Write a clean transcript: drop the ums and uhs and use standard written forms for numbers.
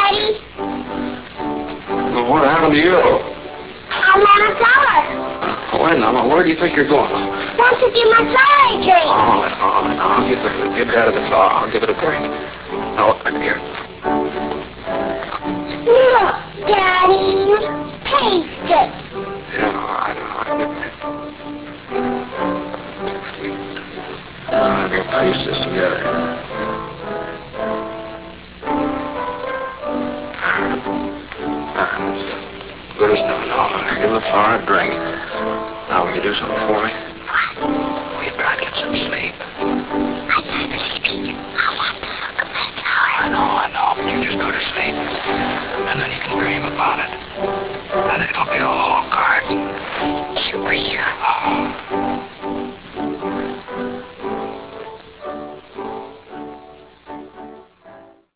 Daddy. Well, what happened to you? I'm on a cellar. Wait a minute, where do you think you're going? Want to do my celery drink. I'll give Dad the saw. I'll give it a drink. No, here. Look, Daddy. Taste it. Yeah, I know. Let me piece this together. Good as new. No, give the saw a drink. Now, will you do something for me? Well, you better get some sleep. I'm not sleepy. I want to look at my cellar. I know, but you just go to sleep. And then you can dream about it. And it'll be all cards. It will. Oh.